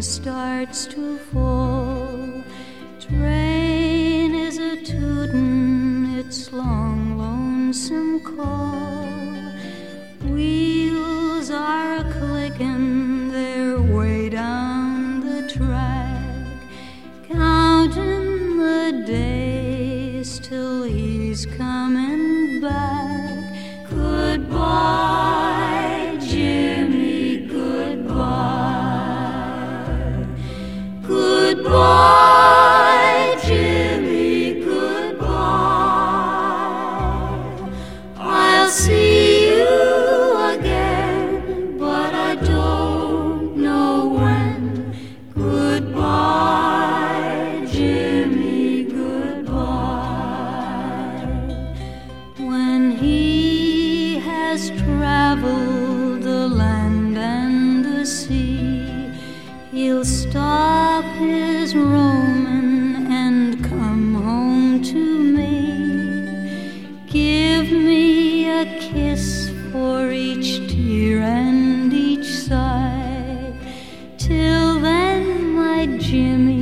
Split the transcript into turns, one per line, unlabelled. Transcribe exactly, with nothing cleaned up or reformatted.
starts to fall. Train is a tootin' its long lonesome call. Wheels are a clickin' their way down the track, counting the days till he's comin' back. Goodbye, Jimmy, goodbye. Goodbye, Jimmy, goodbye. I'll see you again, but I don't know when. Goodbye, Jimmy, goodbye. When he has traveled the land and the sea, he'll stop his roamin' and come home to me. Give me a kiss for each tear and each sigh. Till then, my Jimmy,